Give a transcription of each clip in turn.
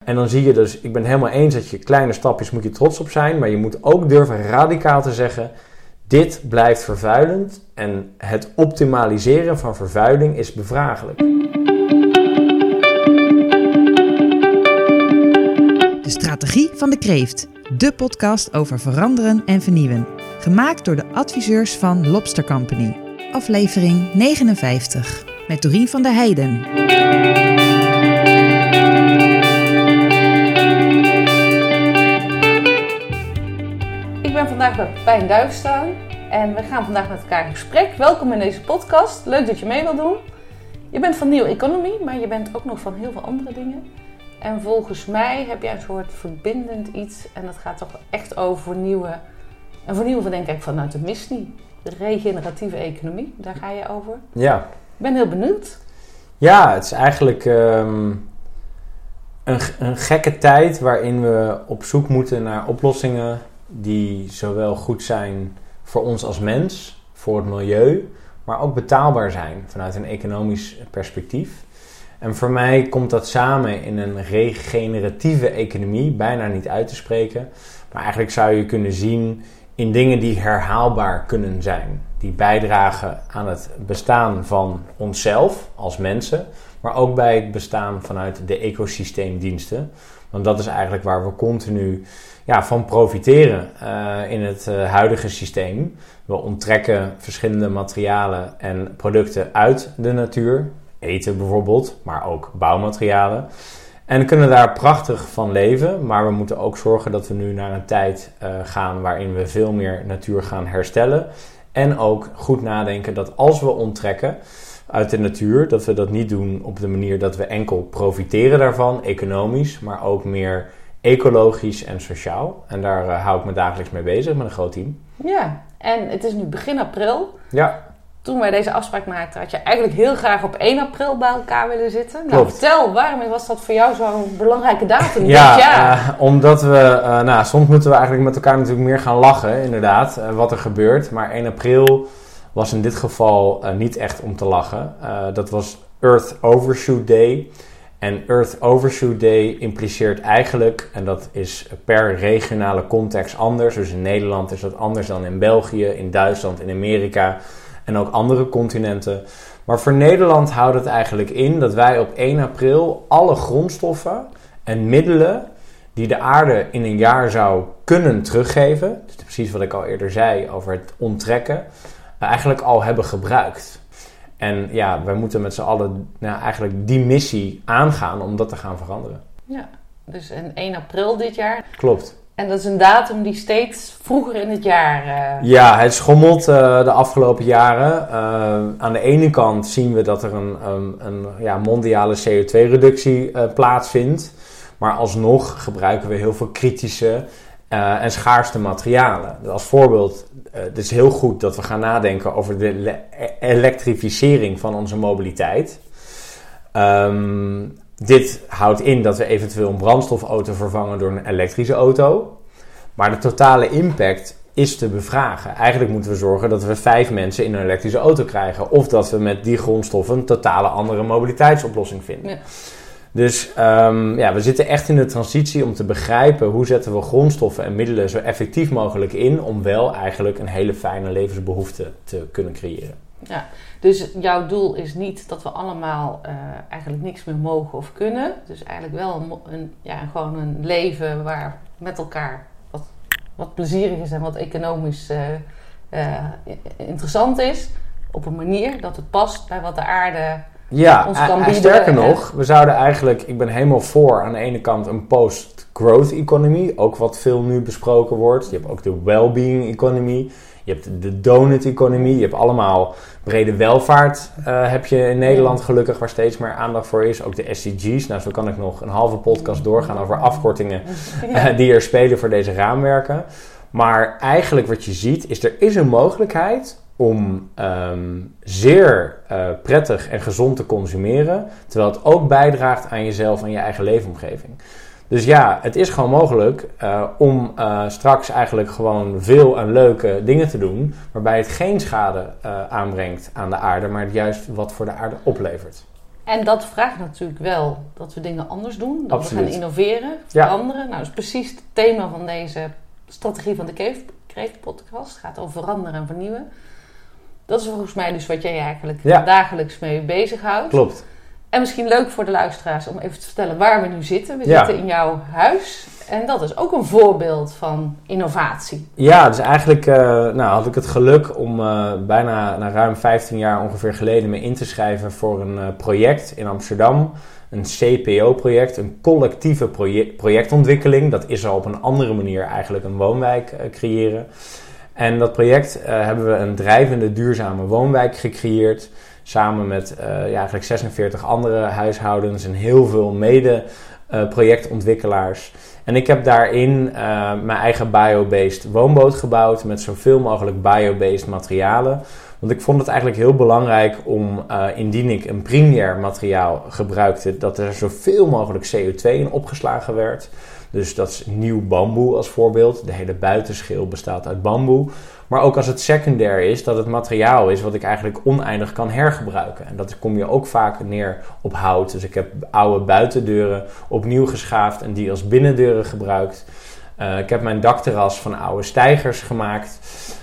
En dan zie je dus, ik ben het helemaal eens dat je kleine stapjes moet je trots op zijn. Maar je moet ook durven radicaal te zeggen, dit blijft vervuilend. En het optimaliseren van vervuiling is bevraaglijk. De Strategie van de Kreeft. De podcast over veranderen en vernieuwen. Gemaakt door de adviseurs van Lobster Company. Aflevering 59. Met Dorien van der Heijden. Ik ben vandaag bij Pepijn Duifstaan en we gaan vandaag met elkaar in gesprek. Welkom in deze podcast. Leuk dat je mee wilt doen. Je bent van New Economy, maar je bent ook nog van heel veel andere dingen. En volgens mij heb jij een soort verbindend iets en dat gaat toch echt over vernieuwen. En vernieuwen denk ik vanuit de missie. De regeneratieve economie, daar ga je over. Ja. Ik ben heel benieuwd. Ja, het is eigenlijk een gekke tijd waarin we op zoek moeten naar oplossingen die zowel goed zijn voor ons als mens, voor het milieu, maar ook betaalbaar zijn vanuit een economisch perspectief. En voor mij komt dat samen in een regeneratieve economie, bijna niet uit te spreken. Maar eigenlijk zou je kunnen zien in dingen die herhaalbaar kunnen zijn. Die bijdragen aan het bestaan van onszelf als mensen, maar ook bij het bestaan vanuit de ecosysteemdiensten. Want dat is eigenlijk waar we continu van profiteren in het huidige systeem. We onttrekken verschillende materialen en producten uit de natuur. Eten bijvoorbeeld, maar ook bouwmaterialen. En kunnen daar prachtig van leven. Maar we moeten ook zorgen dat we nu naar een tijd gaan waarin we veel meer natuur gaan herstellen. En ook goed nadenken dat als we onttrekken uit de natuur, dat we dat niet doen op de manier dat we enkel profiteren daarvan, economisch, maar ook meer ecologisch en sociaal. En daar hou ik me dagelijks mee bezig met een groot team. Ja, en het is nu begin april. Ja. Toen wij deze afspraak maakten, had je eigenlijk heel graag op 1 april bij elkaar willen zitten. Nou, Klopt. vertel, waarom was dat voor jou zo'n belangrijke datum dit Ja, jaar? Omdat we, soms moeten we eigenlijk met elkaar natuurlijk meer gaan lachen, inderdaad, wat er gebeurt. Maar 1 april was in dit geval niet echt om te lachen. Dat was Earth Overshoot Day. En Earth Overshoot Day impliceert eigenlijk, en dat is per regionale context anders. Dus in Nederland is dat anders dan in België, in Duitsland, in Amerika en ook andere continenten. Maar voor Nederland houdt het eigenlijk in dat wij op 1 april alle grondstoffen en middelen die de aarde in een jaar zou kunnen teruggeven, dus precies wat ik al eerder zei over het onttrekken, eigenlijk al hebben gebruikt. En ja, wij moeten met z'n allen eigenlijk die missie aangaan om dat te gaan veranderen. Ja, dus 1 april dit jaar. Klopt. En dat is een datum die steeds vroeger in het jaar... Ja, het schommelt de afgelopen jaren. Aan de ene kant zien we dat er een mondiale CO2-reductie plaatsvindt. Maar alsnog gebruiken we heel veel kritische en schaarste materialen. Als voorbeeld, het is heel goed dat we gaan nadenken over de elektrificering van onze mobiliteit. Dit houdt in dat we eventueel een brandstofauto vervangen door een elektrische auto. Maar de totale impact is te bevragen. Eigenlijk moeten we zorgen dat we 5 mensen in een elektrische auto krijgen. Of dat we met die grondstoffen een totale andere mobiliteitsoplossing vinden. Ja. Dus we zitten echt in de transitie om te begrijpen hoe zetten we grondstoffen en middelen zo effectief mogelijk in om wel eigenlijk een hele fijne levensbehoefte te kunnen creëren. Ja, dus jouw doel is niet dat we allemaal eigenlijk niks meer mogen of kunnen. Dus eigenlijk wel gewoon een leven waar met elkaar wat plezierig is en wat economisch interessant is. Op een manier dat het past bij wat de aarde ons kan bieden. Sterker nog, we zouden eigenlijk, ik ben helemaal voor aan de ene kant een post-growth economy. Ook wat veel nu besproken wordt. Je hebt ook de well-being economy. Je hebt de donut economie. Je hebt allemaal brede welvaart. Heb je in Nederland gelukkig waar steeds meer aandacht voor is. Ook de SDG's. Nou, zo kan ik nog een halve podcast doorgaan over afkortingen die er spelen voor deze raamwerken. Maar eigenlijk wat je ziet is er is een mogelijkheid om zeer prettig en gezond te consumeren. Terwijl het ook bijdraagt aan jezelf en je eigen leefomgeving. Dus ja, het is gewoon mogelijk om straks eigenlijk gewoon veel en leuke dingen te doen. Waarbij het geen schade aanbrengt aan de aarde, maar het juist wat voor de aarde oplevert. En dat vraagt natuurlijk wel dat we dingen anders doen. Dat Absoluut. we gaan innoveren, veranderen. Nou, dat is precies het thema van deze strategie van de Kreeft-podcast. Het gaat over veranderen en vernieuwen. Dat is volgens mij dus wat jij eigenlijk dagelijks mee bezighoudt. Klopt. En misschien leuk voor de luisteraars om even te vertellen waar we nu zitten. We zitten in jouw huis. En dat is ook een voorbeeld van innovatie. Ja, dus eigenlijk had ik het geluk om bijna ruim 15 jaar ongeveer geleden me in te schrijven voor een project in Amsterdam. Een CPO-project, een collectieve projectontwikkeling. Dat is al op een andere manier eigenlijk een woonwijk creëren. En dat project hebben we een drijvende duurzame woonwijk gecreëerd. Samen met eigenlijk 46 andere huishoudens en heel veel projectontwikkelaars. En ik heb daarin mijn eigen biobased woonboot gebouwd met zoveel mogelijk biobased materialen. Want ik vond het eigenlijk heel belangrijk om, indien ik een primair materiaal gebruikte, dat er zoveel mogelijk CO2 in opgeslagen werd. Dus dat is nieuw bamboe als voorbeeld. De hele buitenschil bestaat uit bamboe. Maar ook als het secundair is, dat het materiaal is wat ik eigenlijk oneindig kan hergebruiken. En dat kom je ook vaak neer op hout. Dus ik heb oude buitendeuren opnieuw geschaafd en die als binnendeuren gebruikt. Ik heb mijn dakterras van oude steigers gemaakt.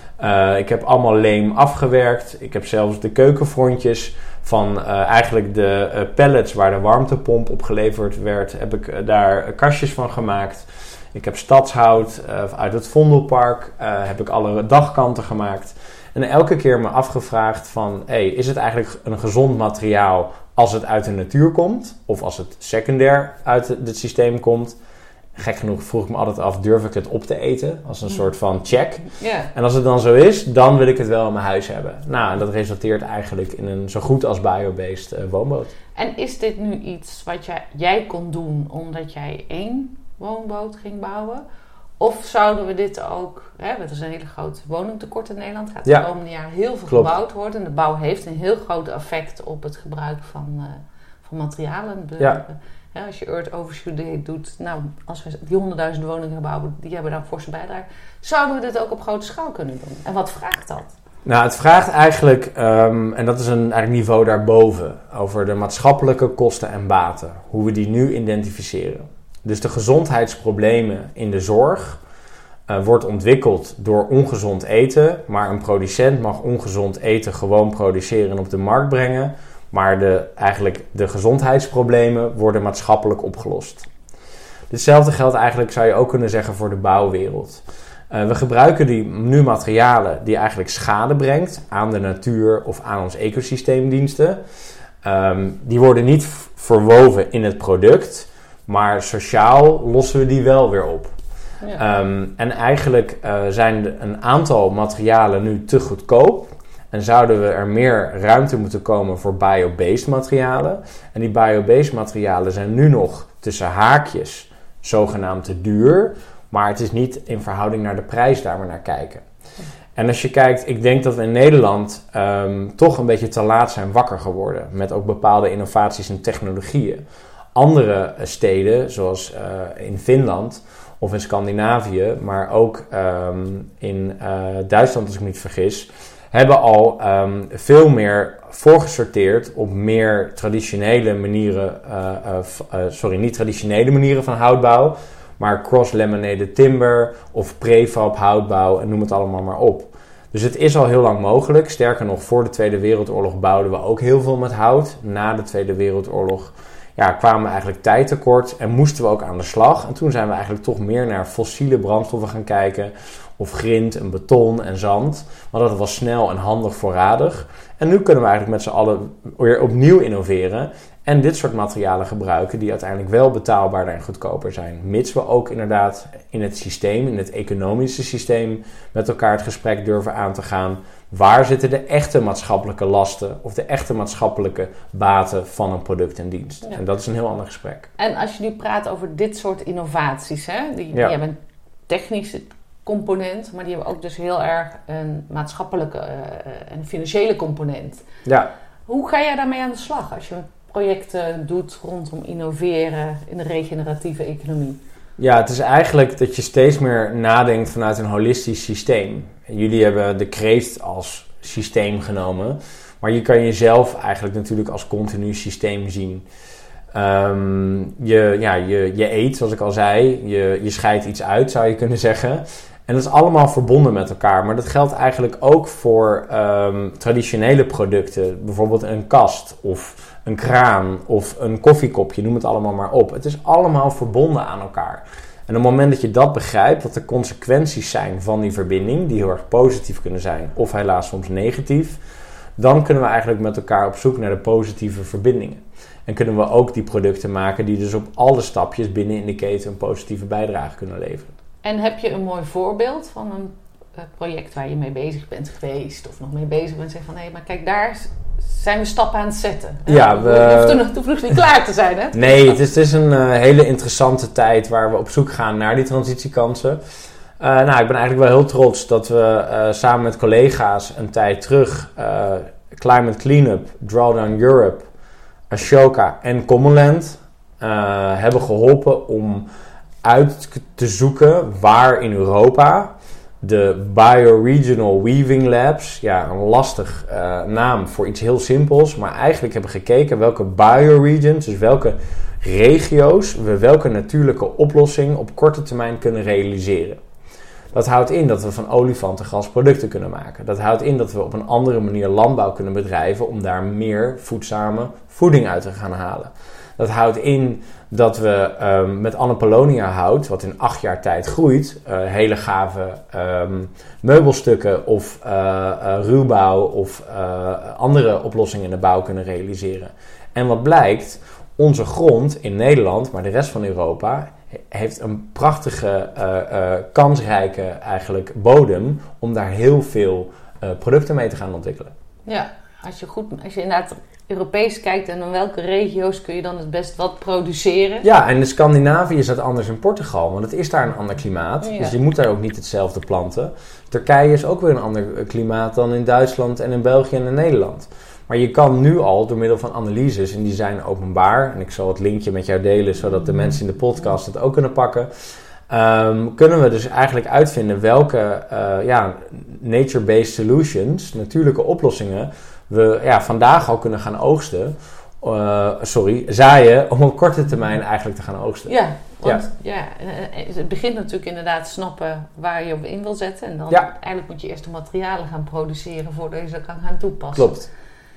Ik heb allemaal leem afgewerkt. Ik heb zelfs de keukenfrontjes van eigenlijk de pallets waar de warmtepomp op geleverd werd, heb ik daar kastjes van gemaakt. Ik heb stadshout uit het Vondelpark, heb ik alle dagkanten gemaakt. En elke keer me afgevraagd van, is het eigenlijk een gezond materiaal als het uit de natuur komt? Of als het secundair uit het systeem komt? Gek genoeg vroeg ik me altijd af, durf ik het op te eten? Als een soort van check. Yeah. En als het dan zo is, dan wil ik het wel in mijn huis hebben. Nou, en dat resulteert eigenlijk in een zo goed als biobased woonboot. En is dit nu iets wat jij kon doen omdat jij 1 woonboot ging bouwen? Of zouden we dit ook... Het is een hele groot woningtekort in Nederland. Gaat de komende jaren heel veel gebouwd worden. En de bouw heeft een heel groot effect op het gebruik van materialen. Als je Earth Overshoot doet, als we die 100.000 woningen bouwen, die hebben daar een forse bijdrage. Zouden we dit ook op grote schaal kunnen doen? En wat vraagt dat? Nou, het vraagt eigenlijk, en dat is een eigenlijk niveau daarboven, over de maatschappelijke kosten en baten. Hoe we die nu identificeren. Dus de gezondheidsproblemen in de zorg wordt ontwikkeld door ongezond eten. Maar een producent mag ongezond eten gewoon produceren en op de markt brengen. Maar de gezondheidsproblemen worden maatschappelijk opgelost. Hetzelfde geldt eigenlijk, zou je ook kunnen zeggen, voor de bouwwereld. We gebruiken nu materialen die eigenlijk schade brengt aan de natuur of aan ons ecosysteemdiensten. Die worden niet verwoven in het product, maar sociaal lossen we die wel weer op. Ja. En eigenlijk zijn een aantal materialen nu te goedkoop. En zouden we er meer ruimte moeten komen voor biobased materialen. En die biobased materialen zijn nu nog tussen haakjes zogenaamd te duur. Maar het is niet in verhouding naar de prijs daar we naar kijken. En als je kijkt, ik denk dat we in Nederland toch een beetje te laat zijn wakker geworden. Met ook bepaalde innovaties en technologieën. Andere steden, zoals in Finland of in Scandinavië, maar ook in Duitsland als ik me niet vergis, hebben al veel meer voorgesorteerd op meer traditionele manieren, niet traditionele manieren van houtbouw, maar cross-laminated timber of prefab houtbouw en noem het allemaal maar op. Dus het is al heel lang mogelijk. Sterker nog, voor de Tweede Wereldoorlog bouwden we ook heel veel met hout. Na de Tweede Wereldoorlog kwamen we eigenlijk tijd tekort en moesten we ook aan de slag. En toen zijn we eigenlijk toch meer naar fossiele brandstoffen gaan kijken. Of grind en beton en zand. Want dat was snel en handig voorradig. En nu kunnen we eigenlijk met z'n allen weer opnieuw innoveren. En dit soort materialen gebruiken die uiteindelijk wel betaalbaarder en goedkoper zijn. Mits we ook inderdaad in het systeem, in het economische systeem, met elkaar het gesprek durven aan te gaan. Waar zitten de echte maatschappelijke lasten of de echte maatschappelijke baten van een product en dienst? Ja. En dat is een heel ander gesprek. En als je nu praat over dit soort innovaties, die hebben een technische component, maar die hebben ook dus heel erg een maatschappelijke en financiële component. Ja. Hoe ga jij daarmee aan de slag als je projecten doet rondom innoveren in de regeneratieve economie? Ja, het is eigenlijk dat je steeds meer nadenkt vanuit een holistisch systeem. Jullie hebben de kreeft als systeem genomen. Maar je kan jezelf eigenlijk natuurlijk als continu systeem zien. Je eet, zoals ik al zei. Je scheidt iets uit, zou je kunnen zeggen. En dat is allemaal verbonden met elkaar. Maar dat geldt eigenlijk ook voor traditionele producten. Bijvoorbeeld een kast of een kraan of een koffiekopje. Noem het allemaal maar op. Het is allemaal verbonden aan elkaar. En op het moment dat je dat begrijpt, wat de consequenties zijn van die verbinding, die heel erg positief kunnen zijn of helaas soms negatief, dan kunnen we eigenlijk met elkaar op zoek naar de positieve verbindingen. En kunnen we ook die producten maken die dus op alle stapjes binnen in de keten een positieve bijdrage kunnen leveren. En heb je een mooi voorbeeld van een project waar je mee bezig bent geweest of nog mee bezig bent? Zeg van hé, maar kijk, daar zijn we stappen aan het zetten. Ja, je hoeft nog niet klaar te zijn, hè? Nee, het is een hele interessante tijd waar we op zoek gaan naar die transitiekansen. Ik ben eigenlijk wel heel trots dat we samen met collega's een tijd terug Climate Cleanup, Drawdown Europe, Ashoka en Commonland hebben geholpen om uit te zoeken waar in Europa de Bioregional Weaving Labs, een lastig naam voor iets heel simpels, maar eigenlijk hebben gekeken welke bioregions, dus welke regio's, we welke natuurlijke oplossing op korte termijn kunnen realiseren. Dat houdt in dat we van olifantengas producten kunnen maken. Dat houdt in dat we op een andere manier landbouw kunnen bedrijven om daar meer voedzame voeding uit te gaan halen. Dat houdt in dat we met Annapollonia hout, wat in 8 jaar tijd groeit, hele gave meubelstukken of ruwbouw of andere oplossingen in de bouw kunnen realiseren. En wat blijkt, onze grond in Nederland, maar de rest van Europa, heeft een prachtige, kansrijke eigenlijk bodem om daar heel veel producten mee te gaan ontwikkelen. Ja, als je inderdaad Europees kijkt en in welke regio's kun je dan het best wat produceren. Ja, en in Scandinavië is dat anders in Portugal, want het is daar een ander klimaat. Ja. Dus je moet daar ook niet hetzelfde planten. Turkije is ook weer een ander klimaat dan in Duitsland en in België en in Nederland. Maar je kan nu al door middel van analyses, en die zijn openbaar, en ik zal het linkje met jou delen, zodat de mensen in de podcast het ook kunnen pakken, kunnen we dus eigenlijk uitvinden welke nature-based solutions, natuurlijke oplossingen, we vandaag al kunnen gaan zaaien om op korte termijn eigenlijk te gaan oogsten. Ja, want het begint natuurlijk inderdaad snappen waar je op in wil zetten. En dan eigenlijk moet je eerst de materialen gaan produceren voordat je ze kan gaan toepassen. Klopt.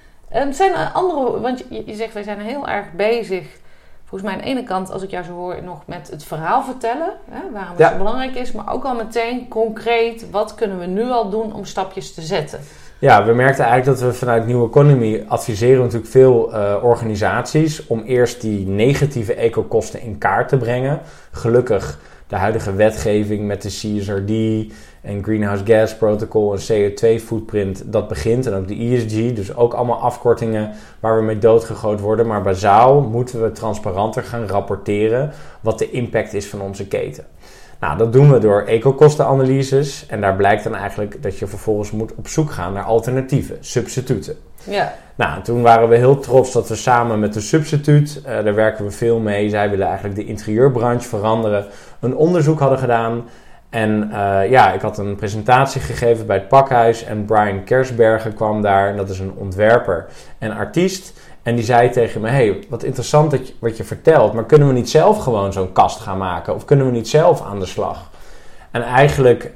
Zijn er andere, want je zegt wij zijn heel erg bezig, volgens mij aan de ene kant, als ik jou zo hoor, nog met het verhaal vertellen, waarom het zo belangrijk is, maar ook al meteen concreet, wat kunnen we nu al doen om stapjes te zetten? Ja, we merkten eigenlijk dat we vanuit New Economy adviseren natuurlijk veel organisaties om eerst die negatieve ecokosten in kaart te brengen. Gelukkig de huidige wetgeving met de CSRD en Greenhouse Gas Protocol en CO2 footprint, dat begint. En ook de ESG, dus ook allemaal afkortingen waar we mee doodgegooid worden. Maar bazaal moeten we transparanter gaan rapporteren wat de impact is van onze keten. Nou, dat doen we door ecokostenanalyses. En daar blijkt dan eigenlijk dat je vervolgens moet op zoek gaan naar alternatieven, substituten. Ja. Nou, toen waren we heel trots dat we samen met de Substituut, daar werken we veel mee. Zij willen eigenlijk de interieurbranche veranderen. Een onderzoek hadden gedaan. En ik had een presentatie gegeven bij het Pakhuis. En Brian Kersbergen kwam daar. En dat is een ontwerper en artiest. En die zei tegen me, hey, wat interessant wat je vertelt, maar kunnen we niet zelf gewoon zo'n kast gaan maken? Of kunnen we niet zelf aan de slag? En eigenlijk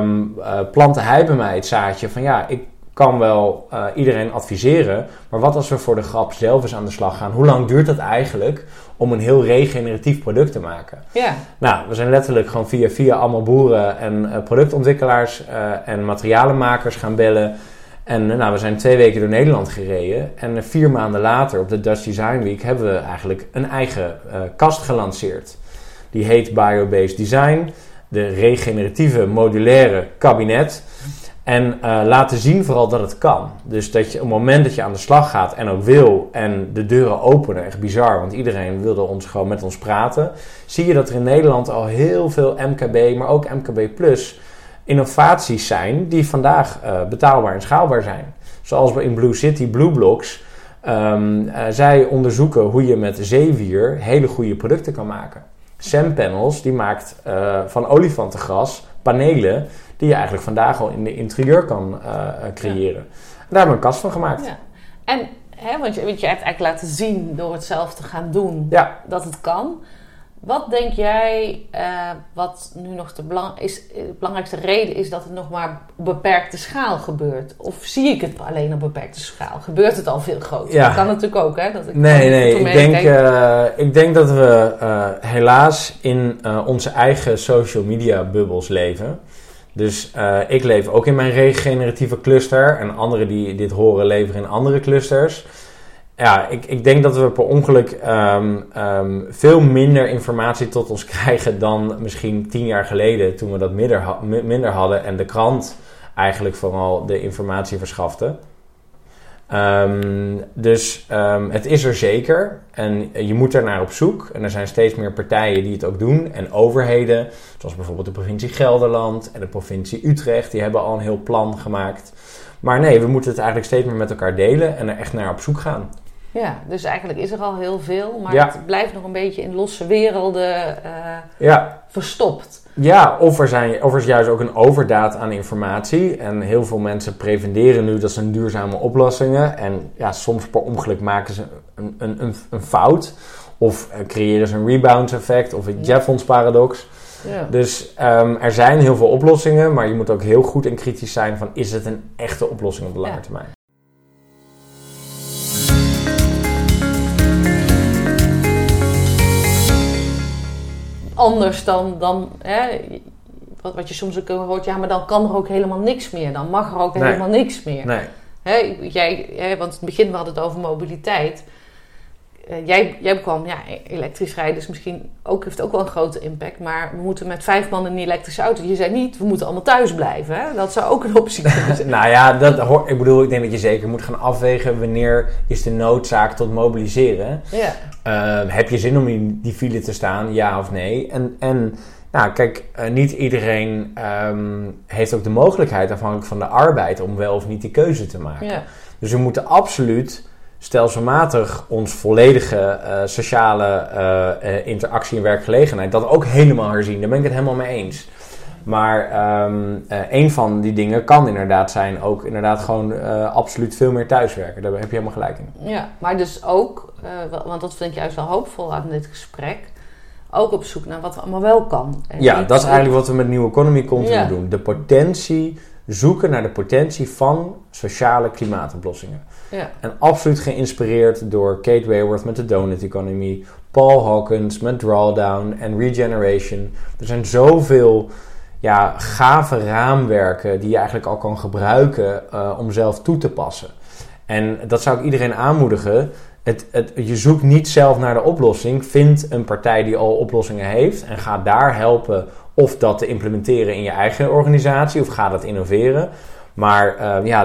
plantte hij bij mij het zaadje van ik kan wel iedereen adviseren, maar wat als we voor de grap zelf eens aan de slag gaan? Hoe lang duurt dat eigenlijk om een heel regeneratief product te maken? Ja. Nou, we zijn letterlijk gewoon via allemaal boeren en productontwikkelaars en materialenmakers gaan bellen. En we zijn 2 weken door Nederland gereden. En 4 maanden later, op de Dutch Design Week, hebben we eigenlijk een eigen kast gelanceerd. Die heet Bio-Based Design. De regeneratieve modulaire kabinet. En laten zien vooral dat het kan. Dus dat je op het moment dat je aan de slag gaat en ook wil en de deuren openen, echt bizar, want iedereen wilde gewoon met ons praten. Zie je dat er in Nederland al heel veel MKB, maar ook MKB Plus innovaties zijn die vandaag betaalbaar en schaalbaar zijn. Zoals in Blue City Blue Blocks. Zij onderzoeken hoe je met zeewier hele goede producten kan maken. Sam Panels die maakt van olifantengras panelen die je eigenlijk vandaag al in de interieur kan creëren. En daar hebben we een kast van gemaakt. Ja. En, want je hebt eigenlijk laten zien door het zelf te gaan doen dat het kan. Wat denk jij, wat nu nog de belangrijkste reden is dat het nog maar op beperkte schaal gebeurt? Of zie ik het alleen op beperkte schaal? Gebeurt het al veel groter? Ja. Dat kan natuurlijk ook, hè? Dat Ik denk dat we helaas in onze eigen social media bubbels leven. Dus ik leef ook in mijn regeneratieve cluster en anderen die dit horen leven in andere clusters. Ja, ik denk dat we per ongeluk veel minder informatie tot ons krijgen dan misschien 10 jaar geleden toen we dat minder hadden en de krant eigenlijk vooral de informatie verschafte. Het is er zeker en je moet er naar op zoek. En er zijn steeds meer partijen die het ook doen en overheden, zoals bijvoorbeeld de provincie Gelderland en de provincie Utrecht, die hebben al een heel plan gemaakt. Maar nee, we moeten het eigenlijk steeds meer met elkaar delen en er echt naar op zoek gaan. Ja, dus eigenlijk is er al heel veel, maar het blijft nog een beetje in losse werelden verstopt. Ja, of er is juist ook een overdaad aan informatie. En heel veel mensen prevenderen nu dat zijn duurzame oplossingen. En ja, soms per ongeluk maken ze een fout. Of creëren ze een rebound effect of een Jeffons paradox. Ja. Dus er zijn heel veel oplossingen, maar je moet ook heel goed en kritisch zijn van is het een echte oplossing op de lange termijn. Anders dan wat je soms ook hoort, ja, maar dan kan er ook helemaal niks meer. Dan mag er ook helemaal niks meer. Nee. Want in het begin we hadden het over mobiliteit. Jij kwam, elektrisch rijden is misschien heeft ook wel een grote impact. Maar we moeten met 5 man in een elektrische auto. Je zei niet, we moeten allemaal thuis blijven. Hè? Dat zou ook een optie kunnen zijn. Nou ja, ik denk dat je zeker moet gaan afwegen wanneer is de noodzaak tot mobiliseren. Ja. Heb je zin om in die file te staan, ja of nee? En kijk, niet iedereen heeft ook de mogelijkheid afhankelijk van de arbeid om wel of niet die keuze te maken. Ja. Dus we moeten absoluut stelselmatig ons volledige sociale interactie en werkgelegenheid dat ook helemaal herzien. Daar ben ik het helemaal mee eens. Maar een van die dingen kan inderdaad zijn ook inderdaad gewoon absoluut veel meer thuiswerken. Daar heb je helemaal gelijk in. Ja, maar dus ook, want dat vind ik juist wel hoopvol aan dit gesprek, ook op zoek naar wat allemaal wel kan. En dat is eigenlijk wat we met New Economy continu doen. De potentie, zoeken naar de potentie van sociale klimaatoplossingen. Ja. En absoluut geïnspireerd door Kate Raworth met de Donut Economy, Paul Hawkins met Drawdown en Regeneration. Er zijn zoveel gave raamwerken die je eigenlijk al kan gebruiken om zelf toe te passen. En dat zou ik iedereen aanmoedigen. Je zoekt niet zelf naar de oplossing. Vind een partij die al oplossingen heeft en ga daar helpen of dat te implementeren in je eigen organisatie of ga dat innoveren. Maar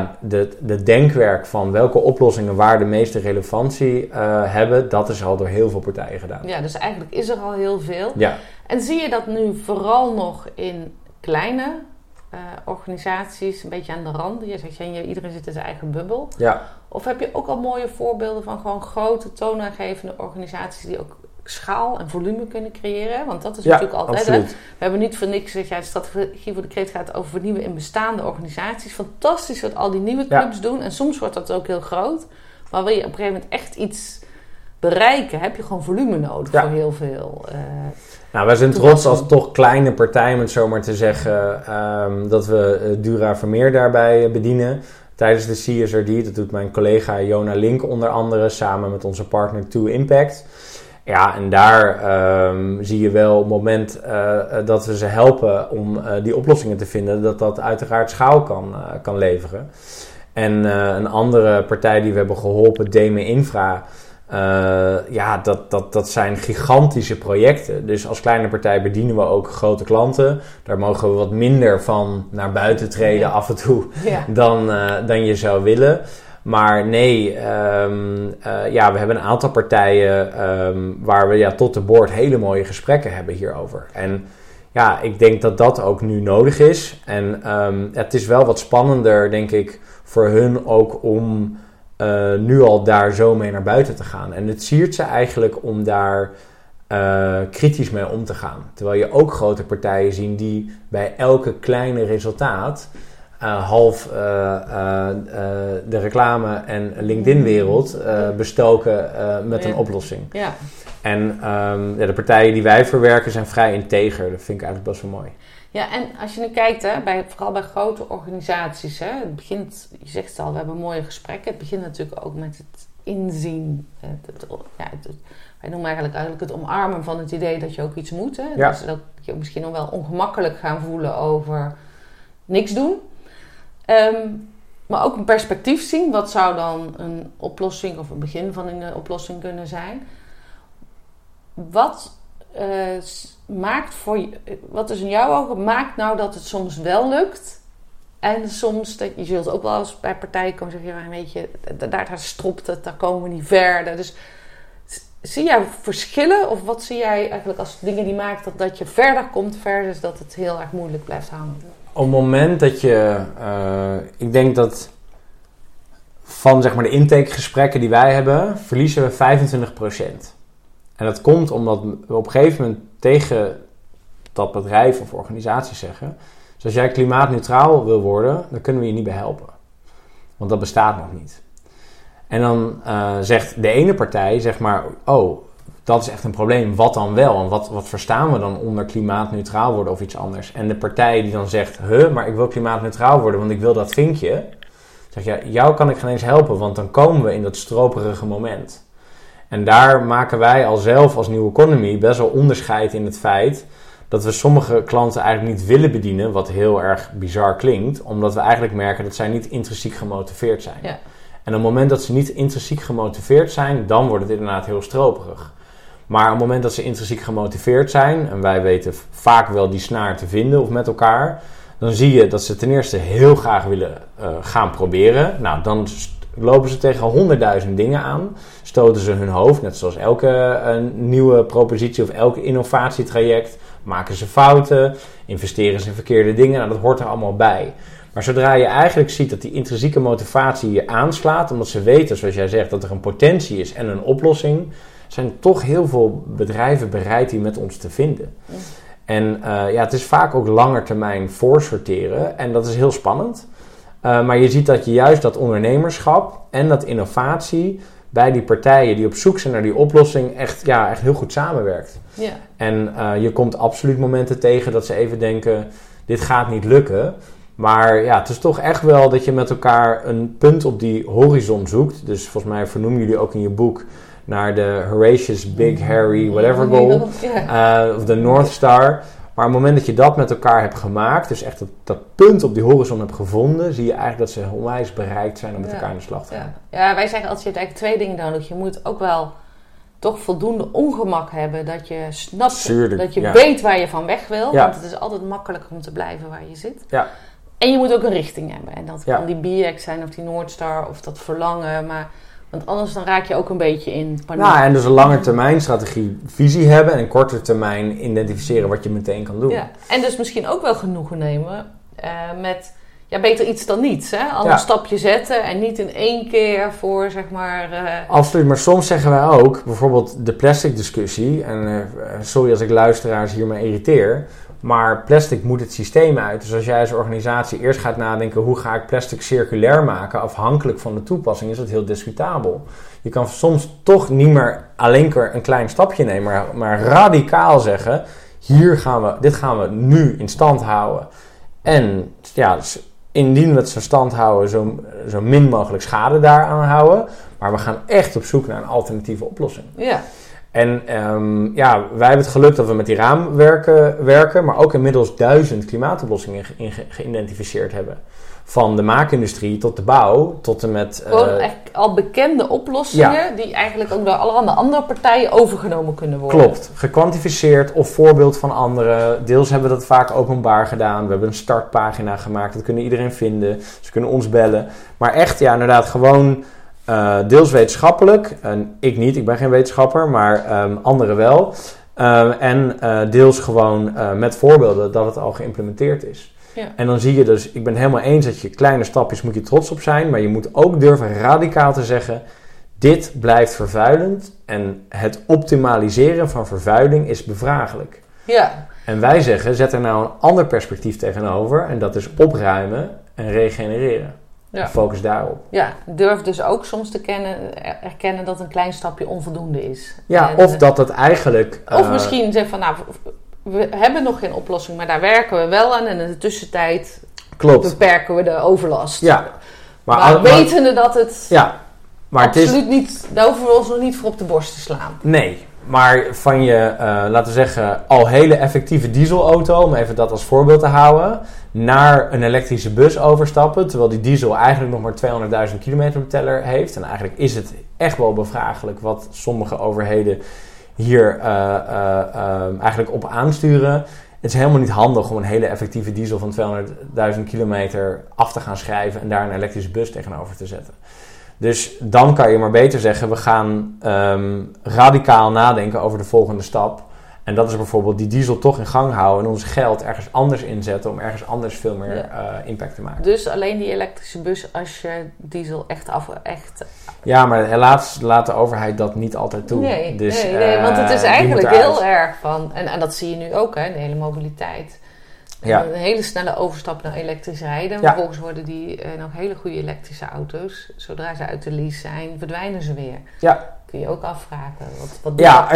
de denkwerk van welke oplossingen waar de meeste relevantie hebben, dat is al door heel veel partijen gedaan. Ja, dus eigenlijk is er al heel veel. Ja. En zie je dat nu vooral nog in kleine organisaties, een beetje aan de randen? Je zegt, iedereen zit in zijn eigen bubbel. Ja. Of heb je ook al mooie voorbeelden van gewoon grote, toonaangevende organisaties die ook schaal en volume kunnen creëren? Want dat is natuurlijk altijd. Absoluut. We hebben niet voor niks gezegd, de strategie voor de kreeft gaat over vernieuwen in bestaande organisaties. Fantastisch wat al die nieuwe clubs doen. En soms wordt dat ook heel groot. Maar wil je op een gegeven moment echt iets bereiken, heb je gewoon volume nodig voor heel veel. Wij zijn trots als toch kleine partij, om het zo maar te zeggen, dat we Dura Vermeer daarbij bedienen. Tijdens de CSRD, dat doet mijn collega Jona Link onder andere, samen met onze partner 2Impact. Ja, en daar zie je wel op het moment dat we ze helpen om die oplossingen te vinden, dat uiteraard schaal kan leveren. En een andere partij die we hebben geholpen, Deme Infra, dat zijn gigantische projecten. Dus als kleine partij bedienen we ook grote klanten. Daar mogen we wat minder van naar buiten treden af en toe dan je zou willen. Maar nee, we hebben een aantal partijen waar we tot de board hele mooie gesprekken hebben hierover. En ik denk dat dat ook nu nodig is. En het is wel wat spannender, denk ik, voor hun ook om nu al daar zo mee naar buiten te gaan. En het siert ze eigenlijk om daar kritisch mee om te gaan. Terwijl je ook grote partijen ziet die bij elke kleine resultaat half de reclame- en LinkedIn-wereld bestoken met een oplossing. Ja. En de partijen die wij verwerken zijn vrij integer. Dat vind ik eigenlijk best wel mooi. Ja, en als je nu kijkt, hè, vooral bij grote organisaties, hè, het begint, je zegt het al, we hebben mooie gesprekken. Het begint natuurlijk ook met het inzien. Wij noemen eigenlijk het omarmen van het idee dat je ook iets moet. Hè? Ja. Dus dat je misschien nog wel ongemakkelijk gaan voelen over niks doen. Maar ook een perspectief zien. Wat zou dan een oplossing of een begin van een oplossing kunnen zijn? Wat is in jouw ogen maakt nou dat het soms wel lukt en soms dat je zult ook wel eens bij partijen komen zeggen, ja, weet je, daar stropt het, daar komen we niet verder. Dus zie jij verschillen of wat zie jij eigenlijk als dingen die maakt dat je verder komt versus dat het heel erg moeilijk blijft hangen? Op het moment dat je, ik denk dat van zeg maar de intakegesprekken die wij hebben, verliezen we 25%. En dat komt omdat we op een gegeven moment tegen dat bedrijf of organisatie zeggen, dus als jij klimaatneutraal wil worden, dan kunnen we je niet bij helpen. Want dat bestaat nog niet. En dan zegt de ene partij, zeg maar, oh, dat is echt een probleem, wat dan wel? En wat verstaan we dan onder klimaatneutraal worden of iets anders? En de partij die dan zegt, maar ik wil klimaatneutraal worden, want ik wil dat vinkje. Zeg je, jou kan ik geen eens helpen, want dan komen we in dat stroperige moment. En daar maken wij al zelf als New Economy best wel onderscheid in het feit dat we sommige klanten eigenlijk niet willen bedienen, wat heel erg bizar klinkt, omdat we eigenlijk merken dat zij niet intrinsiek gemotiveerd zijn. Ja. En op het moment dat ze niet intrinsiek gemotiveerd zijn, dan wordt het inderdaad heel stroperig. Maar op het moment dat ze intrinsiek gemotiveerd zijn, en wij weten vaak wel die snaar te vinden of met elkaar, dan zie je dat ze ten eerste heel graag willen gaan proberen. Nou, dan lopen ze tegen 100.000 dingen aan, stoten ze hun hoofd, net zoals elke nieuwe propositie of elke innovatietraject, maken ze fouten, investeren ze in verkeerde dingen, nou, dat hoort er allemaal bij. Maar zodra je eigenlijk ziet dat die intrinsieke motivatie je aanslaat, omdat ze weten, zoals jij zegt, dat er een potentie is en een oplossing, zijn toch heel veel bedrijven bereid die met ons te vinden. Ja. En het is vaak ook langetermijn voorsorteren en dat is heel spannend. Maar je ziet dat je juist dat ondernemerschap en dat innovatie bij die partijen die op zoek zijn naar die oplossing echt heel goed samenwerkt. Ja. En je komt absoluut momenten tegen dat ze even denken, dit gaat niet lukken. Maar ja, het is toch echt wel dat je met elkaar een punt op die horizon zoekt. Dus volgens mij vernoemen jullie ook in je boek naar de Horatius Big Hairy Whatever Goal. Of de North Star. Maar op het moment dat je dat met elkaar hebt gemaakt, dus echt dat punt op die horizon hebt gevonden, zie je eigenlijk dat ze onwijs bereid zijn om met elkaar in de slag te gaan. Ja, wij zeggen altijd, je hebt eigenlijk 2 dingen nodig. Je moet ook wel toch voldoende ongemak hebben, dat je snapt, dat je weet waar je van weg wil. Ja. Want het is altijd makkelijker om te blijven waar je zit. Ja. En je moet ook een richting hebben. En dat kan die BX zijn of die Noordstar of dat verlangen. Want anders dan raak je ook een beetje in paniek. Nou, en dus een lange termijn strategie, visie hebben en een korte termijn identificeren wat je meteen kan doen. Ja. En dus misschien ook wel genoegen nemen met beter iets dan niets. Hè? Al een stapje zetten en niet in één keer voor zeg maar... Absoluut, maar soms zeggen wij ook, bijvoorbeeld de plastic discussie. En sorry als ik luisteraars hiermee irriteer. Maar plastic moet het systeem uit. Dus als jij als organisatie eerst gaat nadenken, hoe ga ik plastic circulair maken, afhankelijk van de toepassing, is dat heel discutabel. Je kan soms toch niet meer alleen een klein stapje nemen, maar radicaal zeggen, dit gaan we nu in stand houden. En dus indien we het zo stand houden, zo min mogelijk schade daaraan houden. Maar we gaan echt op zoek naar een alternatieve oplossing. Ja. En wij hebben het geluk dat we met die raamwerken werken, maar ook inmiddels 1000 klimaatoplossingen geïdentificeerd hebben. Van de maakindustrie tot de bouw, tot en met... Gewoon eigenlijk al bekende oplossingen die eigenlijk ook door allerhande andere partijen overgenomen kunnen worden. Klopt, gekwantificeerd of voorbeeld van anderen. Deels hebben we dat vaak openbaar gedaan. We hebben een startpagina gemaakt, dat kunnen iedereen vinden. Ze kunnen ons bellen. Maar echt, inderdaad gewoon... deels wetenschappelijk, ik niet, ik ben geen wetenschapper, maar anderen wel. En deels gewoon met voorbeelden dat het al geïmplementeerd is. Ja. En dan zie je dus, ik ben het helemaal eens dat je kleine stapjes moet je trots op zijn, maar je moet ook durven radicaal te zeggen, dit blijft vervuilend en het optimaliseren van vervuiling is bevraaglijk. Ja. En wij zeggen, zet er nou een ander perspectief tegenover en dat is opruimen en regenereren. Ja. Focus daarop. Ja, durf dus ook soms te erkennen dat een klein stapje onvoldoende is. Ja, of dat het eigenlijk... Of misschien zeggen van, nou, we hebben nog geen oplossing, maar daar werken we wel aan. En in de tussentijd beperken we de overlast. Ja. Maar wetende dat het... Ja. Maar absoluut het is, niet, daar hoeven we ons nog niet voor op de borst te slaan. Nee, maar van je, laten we zeggen, al hele effectieve dieselauto, om even dat als voorbeeld te houden, naar een elektrische bus overstappen, terwijl die diesel eigenlijk nog maar 200.000 kilometer op de teller heeft. En eigenlijk is het echt wel bevraaglijk wat sommige overheden hier eigenlijk op aansturen. Het is helemaal niet handig om een hele effectieve diesel van 200.000 kilometer af te gaan schrijven en daar een elektrische bus tegenover te zetten. Dus dan kan je maar beter zeggen, we gaan radicaal nadenken over de volgende stap. En dat is bijvoorbeeld die diesel toch in gang houden en ons geld ergens anders inzetten om ergens anders veel meer impact te maken. Dus alleen die elektrische bus als je diesel echt... Ja, maar helaas laat de overheid dat niet altijd toe. Nee, dus, want het is eigenlijk heel erg van... En dat zie je nu ook, hè, de hele mobiliteit. Ja. Een hele snelle overstap naar elektrisch rijden. Vervolgens worden die nog hele goede elektrische auto's. Zodra ze uit de lease zijn, verdwijnen ze weer. Ja. Kun je ook afvragen. Wat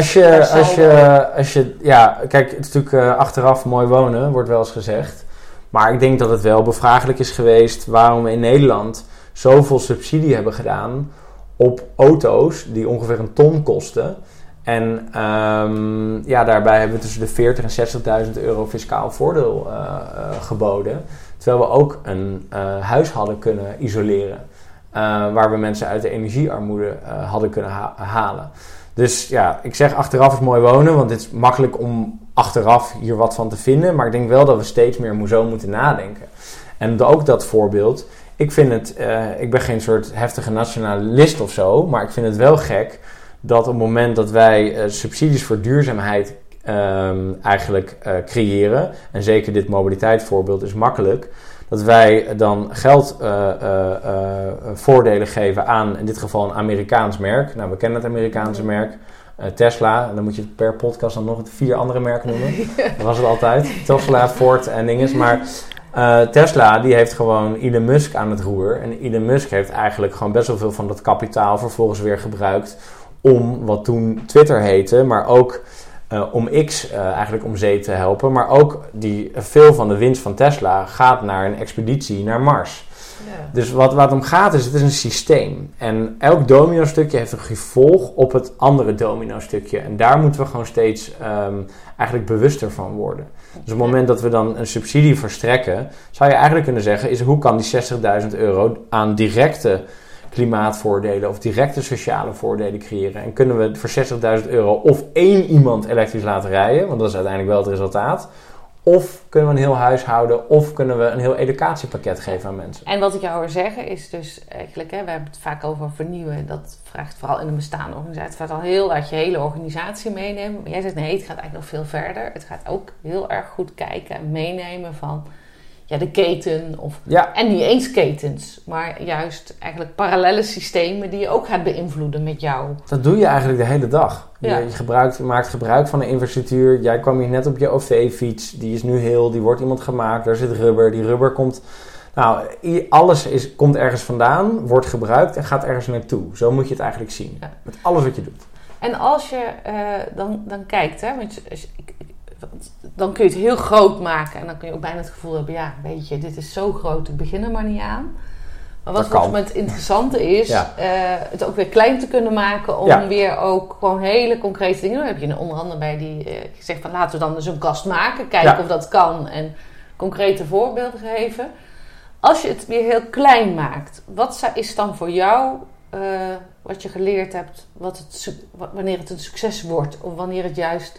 kijk, het is natuurlijk achteraf mooi wonen, wordt wel eens gezegd. Maar ik denk dat het wel bevraaglijk is geweest waarom we in Nederland zoveel subsidie hebben gedaan op auto's die ongeveer een ton kosten. En daarbij hebben we tussen de 40.000 en 60.000 euro fiscaal voordeel geboden. Terwijl we ook een huis hadden kunnen isoleren. Waar we mensen uit de energiearmoede hadden kunnen halen. Dus ja, ik zeg achteraf is mooi wonen. Want het is makkelijk om achteraf hier wat van te vinden. Maar ik denk wel dat we steeds meer zo moeten nadenken. En ook dat voorbeeld. Ik ben geen soort heftige nationalist of zo. Maar ik vind het wel gek dat op het moment dat wij subsidies voor duurzaamheid eigenlijk creëren. En zeker dit mobiliteitsvoorbeeld is makkelijk. Dat wij dan geld voordelen geven aan, in dit geval een Amerikaans merk. Nou, we kennen het Amerikaanse merk. Tesla. En dan moet je per podcast dan nog 4 andere merken noemen. Dat was het altijd. Tesla, Ford en dinges. Maar Tesla, die heeft gewoon Elon Musk aan het roer. En Elon Musk heeft eigenlijk gewoon best wel veel van dat kapitaal vervolgens weer gebruikt om wat toen Twitter heette, maar ook om X eigenlijk om zee te helpen. Maar ook veel van de winst van Tesla gaat naar een expeditie naar Mars. Ja. Dus wat het om gaat is, het is een systeem. En elk domino-stukje heeft een gevolg op het andere domino-stukje. En daar moeten we gewoon steeds eigenlijk bewuster van worden. Dus op het moment dat we dan een subsidie verstrekken, zou je eigenlijk kunnen zeggen, hoe kan die €60.000 aan directe klimaatvoordelen of directe sociale voordelen creëren. En kunnen we voor €60.000 of 1 iemand elektrisch laten rijden, want dat is uiteindelijk wel het resultaat. Of kunnen we een heel huishouden, of kunnen we een heel educatiepakket geven aan mensen. En wat ik jou hoor zeggen is dus eigenlijk, we hebben het vaak over vernieuwen. Dat vraagt vooral in een bestaande organisatie. Het gaat al heel erg je hele organisatie meenemen. Maar jij zegt nee, het gaat eigenlijk nog veel verder. Het gaat ook heel erg goed kijken en meenemen van de keten. En niet eens ketens, maar juist eigenlijk parallele systemen die je ook gaat beïnvloeden met jou. Dat doe je eigenlijk de hele dag. Ja. Je maakt gebruik van de infrastructuur. Jij kwam hier net op je OV-fiets. Die is nu heel, die wordt iemand gemaakt. Daar zit rubber. Die rubber komt... Nou, alles komt ergens vandaan, wordt gebruikt en gaat ergens naartoe. Zo moet je het eigenlijk zien. Ja. Met alles wat je doet. En als je dan kijkt, hè, want dan kun je het heel groot maken. En dan kun je ook bijna het gevoel hebben, weet je, dit is zo groot, ik begin er maar niet aan. Maar wat volgens mij het interessante is, het ook weer klein te kunnen maken om weer ook gewoon hele concrete dingen. Dan heb je onder andere bij die gezegd van laten we dan dus een kast maken, kijken of dat kan en concrete voorbeelden geven. Als je het weer heel klein maakt, wat is dan voor jou wat je geleerd hebt, wanneer het een succes wordt of wanneer het juist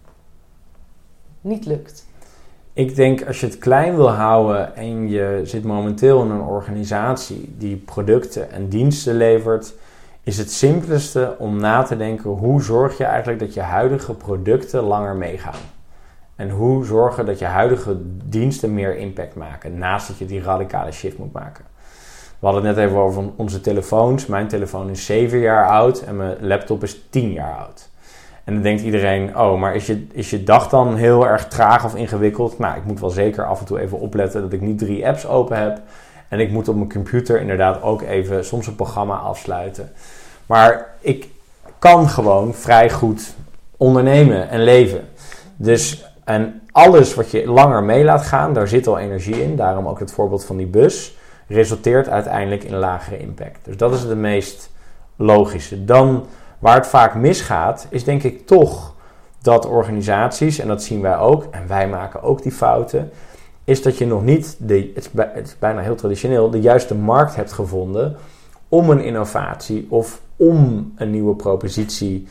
niet lukt? Ik denk als je het klein wil houden en je zit momenteel in een organisatie die producten en diensten levert, is het simpelste om na te denken hoe zorg je eigenlijk dat je huidige producten langer meegaan. En hoe zorgen dat je huidige diensten meer impact maken, naast dat je die radicale shift moet maken. We hadden het net even over onze telefoons. Mijn telefoon is 7 jaar oud en mijn laptop is 10 jaar oud. En dan denkt iedereen, maar is je dag dan heel erg traag of ingewikkeld? Nou, ik moet wel zeker af en toe even opletten dat ik niet 3 apps open heb. En ik moet op mijn computer inderdaad ook even soms een programma afsluiten. Maar ik kan gewoon vrij goed ondernemen en leven. Dus, en alles wat je langer mee laat gaan, daar zit al energie in. Daarom ook het voorbeeld van die bus. Resulteert uiteindelijk in lagere impact. Dus dat is het meest logische. Dan, waar het vaak misgaat, is denk ik toch dat organisaties, en dat zien wij ook, en wij maken ook die fouten, is dat je nog niet, het is bijna heel traditioneel, de juiste markt hebt gevonden om een innovatie of om een nieuwe propositie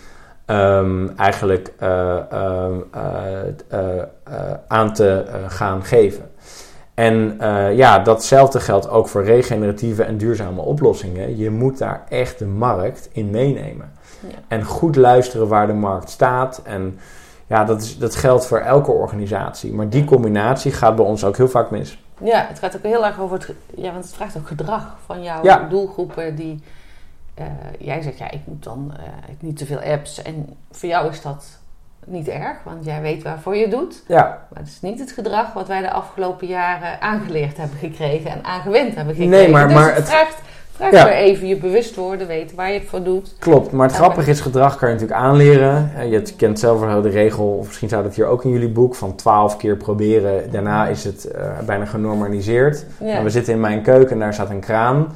aan te gaan geven. En datzelfde geldt ook voor regeneratieve en duurzame oplossingen. Je moet daar echt de markt in meenemen. Ja. En goed luisteren waar de markt staat. En ja, dat geldt voor elke organisatie. Maar die combinatie gaat bij ons ook heel vaak mis. Ja, het gaat ook heel erg over want het vraagt ook gedrag van jouw doelgroepen die... jij zegt, ik moet dan niet te veel apps. En voor jou is dat niet erg, want jij weet waarvoor je het doet. Ja. Maar het is niet het gedrag wat wij de afgelopen jaren aangeleerd hebben gekrend en aangewend hebben gekregen. Nee, maar het vraagt weer even je bewust worden, weten waar je het voor doet. Klopt, maar het grappige is, gedrag kan je natuurlijk aanleren. Je kent zelf wel de regel, of misschien staat het hier ook in jullie boek, van 12 keer proberen. Daarna is het bijna genormaliseerd. Ja. Nou, we zitten in mijn keuken en daar staat een kraan.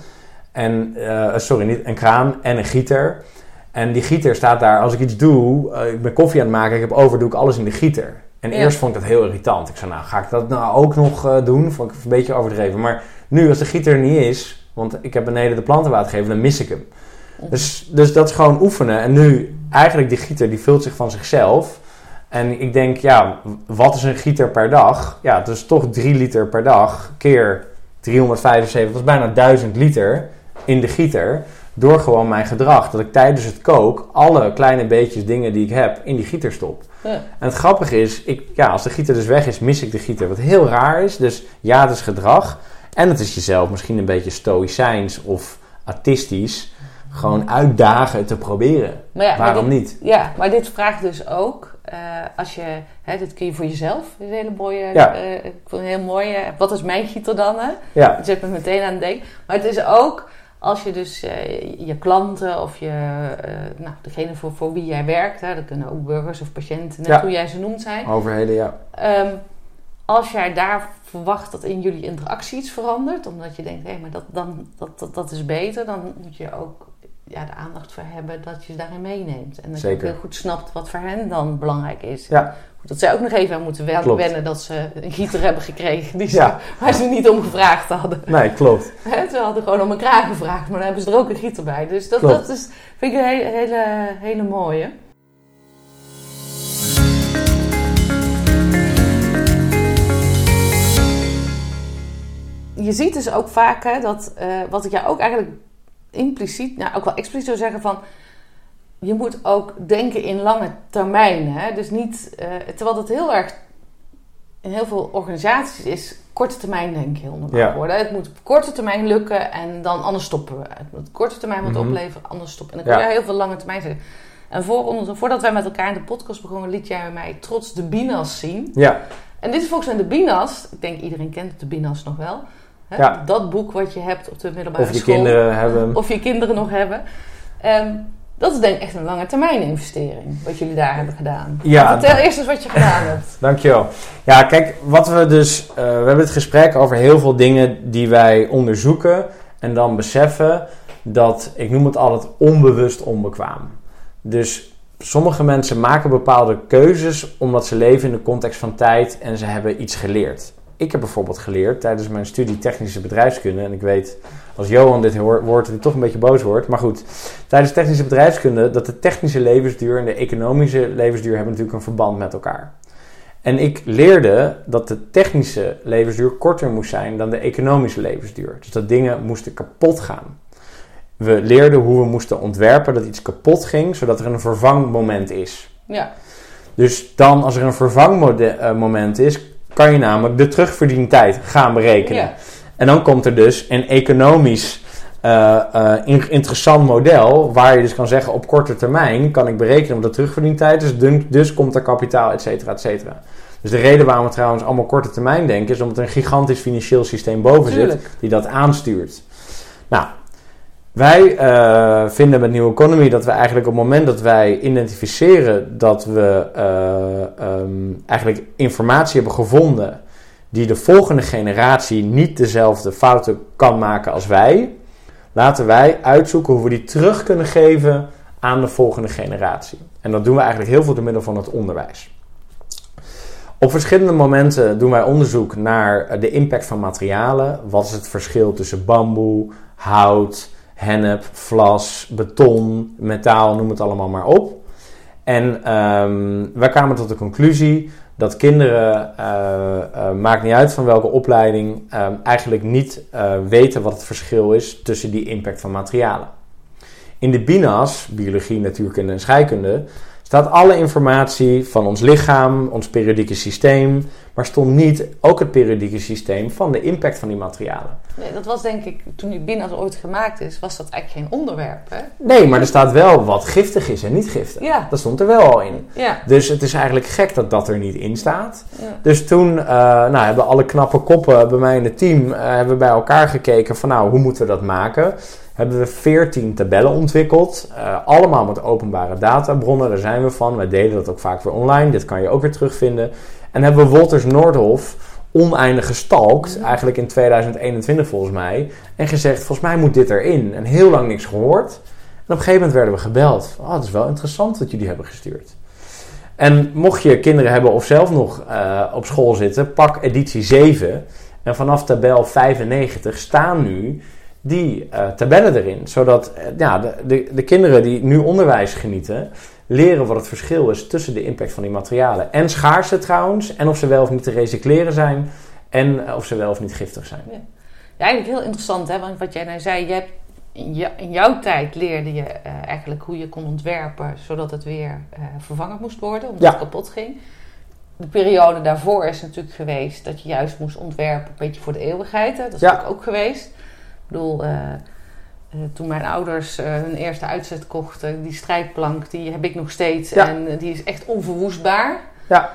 Niet een kraan en een gieter. En die gieter staat daar, als ik iets doe, ik ben koffie aan het maken, ik heb over, doe ik alles in de gieter. En eerst vond ik dat heel irritant. Ik zei, ga ik dat nou ook nog doen? Vond ik een beetje overdreven. Maar nu, als de gieter er niet is, want ik heb beneden de planten water gegeven, dan mis ik hem. Dus dat is gewoon oefenen. En nu, eigenlijk die gieter, die vult zich van zichzelf. En ik denk, wat is een gieter per dag? Ja, het is toch 3 liter per dag, keer 375, dat is bijna 1000 liter in de gieter. Door gewoon mijn gedrag. Dat ik tijdens het kook alle kleine beetjes dingen die ik heb in die gieter stop. Ja. En het grappige is, als de gieter dus weg is, mis ik de gieter. Wat heel raar is. Dus het is gedrag. En het is jezelf misschien een beetje stoïcijns of autistisch. Gewoon uitdagen te proberen. Waarom niet? Ja, maar dit vraagt dus ook, als je, dit kun je voor jezelf, dit is een hele mooie, ik vond het heel mooi, wat is mijn gieter dan? Hè? Ja. Je zet me meteen aan het denken. Maar het is ook, als je dus je klanten of degene voor wie jij werkt, dat kunnen ook burgers of patiënten, net hoe jij ze noemt zijn. Overheden, als jij daar verwacht dat in jullie interactie iets verandert, omdat je denkt, maar dat is beter, dan moet je ook de aandacht voor hebben dat je daarin meeneemt. En dat je ook heel goed snapt wat voor hen dan belangrijk is. Ja. Dat zij ook nog even aan moeten wennen dat ze een gieter hebben gekregen waar ze niet om gevraagd hadden. Nee, klopt. Ze hadden gewoon om een kraan gevraagd, maar dan hebben ze er ook een gieter bij. Dus dat is, vind ik een hele mooie. Je ziet dus ook vaak dat, wat ik jou ook eigenlijk impliciet, ook wel expliciet zou zeggen van, je moet ook denken in lange termijn. Hè? Dus niet, terwijl het heel erg in heel veel organisaties is, korte termijn denken heel normaal worden. Het moet op korte termijn lukken en dan anders stoppen we. Het moet op korte termijn wat opleveren, anders stoppen. En dan kun je heel veel lange termijn zeggen. En voordat wij met elkaar in de podcast begonnen, liet jij mij trots de BINAS zien. Ja. En dit is volgens mij de BINAS. Ik denk iedereen kent de BINAS nog wel. Hè? Ja. Dat boek wat je hebt op de middelbare school. Of je kinderen hebben. Of je kinderen nog hebben. Dat is denk ik echt een lange termijn investering. Wat jullie daar hebben gedaan. Ja, vertel eerst eens wat je gedaan hebt. Dankjewel. Ja, kijk, wat we dus... we hebben het gesprek over heel veel dingen die wij onderzoeken. En dan beseffen dat, ik noem het altijd onbewust onbekwaam. Dus sommige mensen maken bepaalde keuzes omdat ze leven in de context van tijd en ze hebben iets geleerd. Ik heb bijvoorbeeld geleerd tijdens mijn studie technische bedrijfskunde, en ik weet als Johan dit hoort dat hij toch een beetje boos wordt, maar goed, tijdens technische bedrijfskunde, dat de technische levensduur en de economische levensduur hebben natuurlijk een verband met elkaar. En ik leerde dat de technische levensduur korter moest zijn dan de economische levensduur. Dus dat dingen moesten kapot gaan. We leerden hoe we moesten ontwerpen dat iets kapot ging, zodat er een vervangmoment is. Ja. Dus dan, als er een vervangmoment is, kan je namelijk de terugverdientijd gaan berekenen. Ja. En dan komt er dus een economisch interessant model waar je dus kan zeggen op korte termijn kan ik berekenen wat de terugverdientijd is, dus komt er kapitaal, et cetera, et cetera. Dus de reden waarom we trouwens allemaal korte termijn denken is omdat er een gigantisch financieel systeem boven zit die dat aanstuurt. Nou, wij vinden met New Economy dat we eigenlijk op het moment dat wij identificeren dat we eigenlijk informatie hebben gevonden die de volgende generatie niet dezelfde fouten kan maken als wij, laten wij uitzoeken hoe we die terug kunnen geven aan de volgende generatie. En dat doen we eigenlijk heel veel door middel van het onderwijs. Op verschillende momenten doen wij onderzoek naar de impact van materialen. Wat is het verschil tussen bamboe, hout, hennep, vlas, beton, metaal, noem het allemaal maar op. En wij kwamen tot de conclusie dat kinderen, maakt niet uit van welke opleiding, eigenlijk niet weten wat het verschil is tussen die impact van materialen. In de BINAS, biologie, natuurkunde en scheikunde, staat alle informatie van ons lichaam, ons periodieke systeem, maar stond niet ook het periodieke systeem van de impact van die materialen. Nee, dat was denk ik, toen die BINAS ooit gemaakt is, was dat eigenlijk geen onderwerp, hè? Nee, maar er staat wel wat giftig is en niet giftig. Ja. Dat stond er wel al in. Ja. Dus het is eigenlijk gek dat dat er niet in staat. Ja. Dus toen hebben alle knappe koppen bij mij in het team hebben bij elkaar gekeken van hoe moeten we dat maken? Hebben we 14 tabellen ontwikkeld. Allemaal met openbare databronnen. Daar zijn we van. Wij delen dat ook vaak weer online. Dit kan je ook weer terugvinden. En hebben we Wolters Noordhof oneindig gestalkt. Eigenlijk in 2021 volgens mij. En gezegd, volgens mij moet dit erin. En heel lang niks gehoord. En op een gegeven moment werden we gebeld. Het is wel interessant wat jullie hebben gestuurd. En mocht je kinderen hebben of zelf nog op school zitten, pak editie 7. En vanaf tabel 95 staan nu die tabellen erin. Zodat de kinderen die nu onderwijs genieten, leren wat het verschil is tussen de impact van die materialen. En schaarste trouwens. En of ze wel of niet te recycleren zijn. En of ze wel of niet giftig zijn. Ja, eigenlijk heel interessant, hè? Want wat jij nou zei, je hebt in jouw tijd leerde je eigenlijk hoe je kon ontwerpen zodat het weer vervangen moest worden, omdat het kapot ging. De periode daarvoor is natuurlijk geweest dat je juist moest ontwerpen een beetje voor de eeuwigheid. Hè? Dat is natuurlijk ook geweest. Ik bedoel, toen mijn ouders hun eerste uitzet kochten, die strijkplank, die heb ik nog steeds. Ja. En die is echt onverwoestbaar. Ja.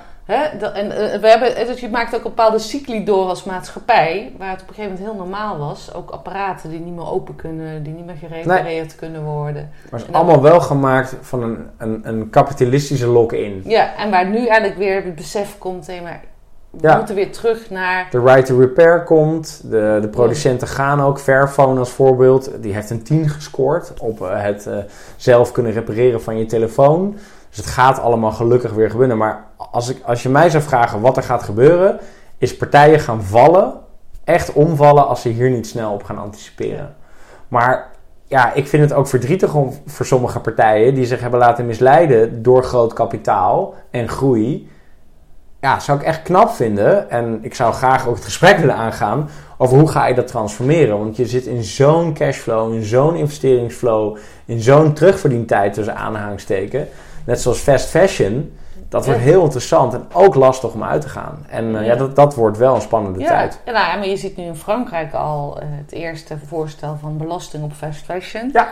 Je maakt ook bepaalde cycli door als maatschappij, waar het op een gegeven moment heel normaal was. Ook apparaten die niet meer open kunnen, die niet meer gerepareerd kunnen worden. Maar het is allemaal wel gemaakt van een kapitalistische lock-in. Ja, en waar nu eigenlijk weer het besef komt, maar we moeten weer terug naar... De right to repair komt, de producenten gaan ook. Fairphone als voorbeeld, die heeft een 10 gescoord op het zelf kunnen repareren van je telefoon. Dus het gaat allemaal gelukkig weer gebeuren. Maar als je mij zou vragen wat er gaat gebeuren, is partijen gaan vallen, echt omvallen als ze hier niet snel op gaan anticiperen. Ja. Maar ik vind het ook verdrietig voor sommige partijen die zich hebben laten misleiden door groot kapitaal en groei. Ja, zou ik echt knap vinden. En ik zou graag ook het gesprek willen aangaan over hoe ga je dat transformeren. Want je zit in zo'n cashflow, in zo'n investeringsflow, in zo'n terugverdientijd tussen aanhalingstekens. Net zoals fast fashion. Dat wordt heel interessant en ook lastig om uit te gaan. En dat wordt wel een spannende tijd. Ja, maar je ziet nu in Frankrijk al het eerste voorstel van belasting op fast fashion. Ja.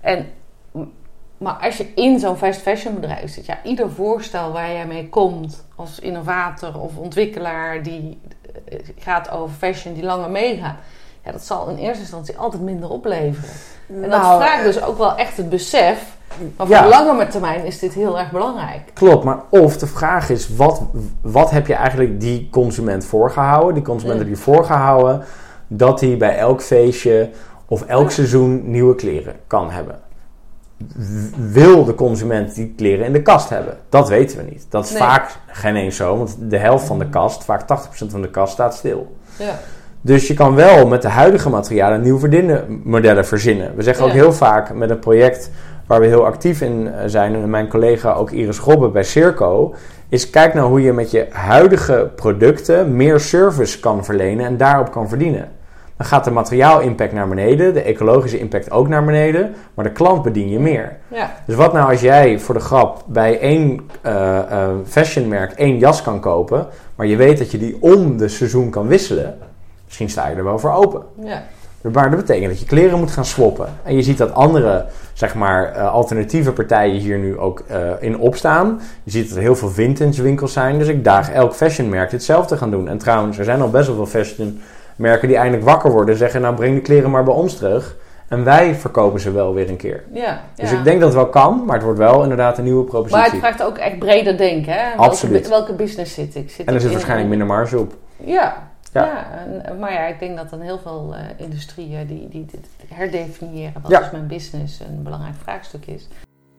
Maar als je in zo'n fast fashion bedrijf zit, ieder voorstel waar jij mee komt als innovator of ontwikkelaar die gaat over fashion, die langer meegaat, dat zal in eerste instantie altijd minder opleveren. En dat vraagt dus ook wel echt het besef. Maar voor de langere termijn is dit heel erg belangrijk. Klopt, maar of de vraag is, wat heb je eigenlijk die consument voorgehouden? Die consument heb je voorgehouden dat hij bij elk feestje of elk seizoen nieuwe kleren kan hebben. Wil de consument die kleren in de kast hebben? Dat weten we niet. Dat is vaak geen eens zo, want de helft van de kast, vaak 80% van de kast staat stil. Ja. Dus je kan wel met de huidige materialen nieuwe verdienmodellen verzinnen. We zeggen ook heel vaak met een project waar we heel actief in zijn, en mijn collega ook Iris Robbe bij Circo, is kijk nou hoe je met je huidige producten meer service kan verlenen en daarop kan verdienen. Dan gaat de materiaalimpact naar beneden, de ecologische impact ook naar beneden, maar de klant bedien je meer. Ja. Dus wat nou als jij voor de grap bij één fashionmerk 1 jas kan kopen, maar je weet dat je die om de seizoen kan wisselen, misschien sta je er wel voor open. Ja. Maar dat betekent dat je kleren moet gaan swappen. En je ziet dat andere, zeg maar, alternatieve partijen hier nu ook in opstaan. Je ziet dat er heel veel vintage winkels zijn. Dus ik daag elk fashionmerk hetzelfde te gaan doen. En trouwens, er zijn al best wel veel fashionmerken die eindelijk wakker worden. En zeggen, nou breng de kleren maar bij ons terug. En wij verkopen ze wel weer een keer. Ja. Dus ik denk dat het wel kan, maar het wordt wel inderdaad een nieuwe propositie. Maar het vraagt ook echt breder denken, hè? Absoluut. Welke business zit ik? En er zit waarschijnlijk minder marge op. Ja. Maar ja, ik denk dat dan heel veel industrieën die herdefiniëren wat is mijn business een belangrijk vraagstuk is.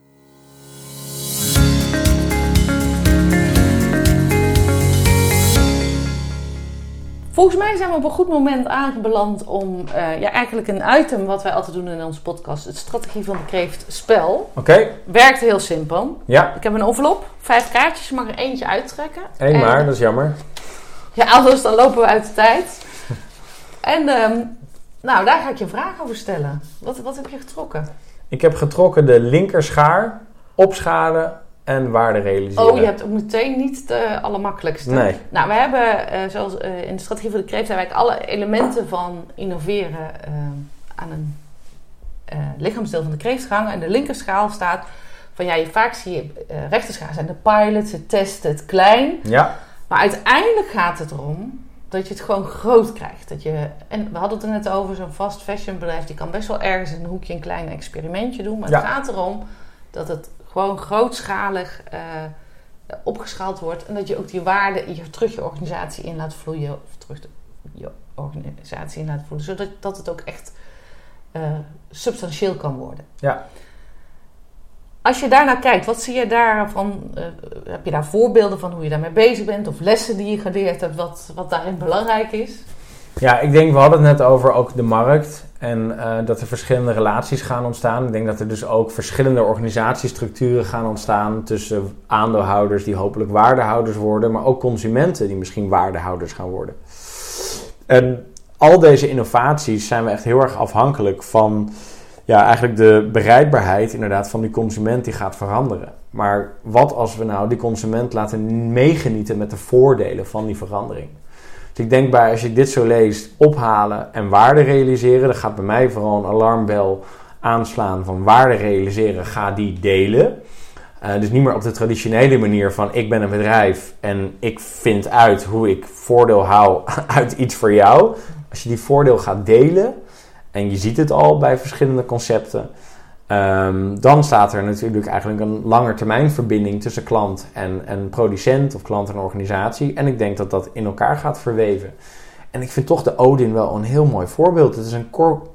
Volgens mij zijn we op een goed moment aangebeland om eigenlijk een item wat wij altijd doen in onze podcast, het strategie van de kreeft spel. Oké. Werkt heel simpel. Ja. Ik heb een envelop, 5 kaartjes, je mag er eentje uittrekken. Eén maar, dat is jammer. Ja, anders dan lopen we uit de tijd. En daar ga ik je een vraag over stellen. Wat heb je getrokken? Ik heb getrokken de linkerschaar, opschalen en waarde realiseren. Oh, je hebt ook meteen niet de allermakkelijkste. Nee. Nou, we hebben, zoals in de strategie voor de kreeft, hebben we eigenlijk alle elementen van innoveren aan een lichaamsdeel van de kreeft gehangen. En de linkerschaal staat van, vaak zie je rechterschaal zijn de pilots, het testen, het klein. Ja. Maar uiteindelijk gaat het erom dat je het gewoon groot krijgt. En we hadden het er net over, zo'n fast fashion bedrijf, die kan best wel ergens in een hoekje een klein experimentje doen. Maar het gaat erom dat het gewoon grootschalig opgeschaald wordt. En dat je ook die waarde terug je organisatie in laat vloeien. Of terug je organisatie in laat voelen. Zodat het ook echt substantieel kan worden. Ja. Als je daarnaar kijkt, wat zie je daarvan? Heb je daar voorbeelden van hoe je daarmee bezig bent? Of lessen die je geleerd hebt, wat daarin belangrijk is? Ja, ik denk, we hadden het net over ook de markt. En dat er verschillende relaties gaan ontstaan. Ik denk dat er dus ook verschillende organisatiestructuren gaan ontstaan. Tussen aandeelhouders die hopelijk waardehouders worden. Maar ook consumenten die misschien waardehouders gaan worden. En al deze innovaties zijn we echt heel erg afhankelijk van eigenlijk de bereidbaarheid inderdaad van die consument die gaat veranderen. Maar wat als we nou die consument laten meegenieten met de voordelen van die verandering? Dus ik denk als je dit zo leest, ophalen en waarde realiseren, dan gaat bij mij vooral een alarmbel aanslaan van waarde realiseren, ga die delen. Dus niet meer op de traditionele manier van ik ben een bedrijf en ik vind uit hoe ik voordeel hou uit iets voor jou. Als je die voordeel gaat delen, en je ziet het al bij verschillende concepten, dan staat er natuurlijk eigenlijk een langetermijnverbinding tussen klant en producent of klant en organisatie. En ik denk dat dat in elkaar gaat verweven. En ik vind toch de Odin wel een heel mooi voorbeeld. Het is een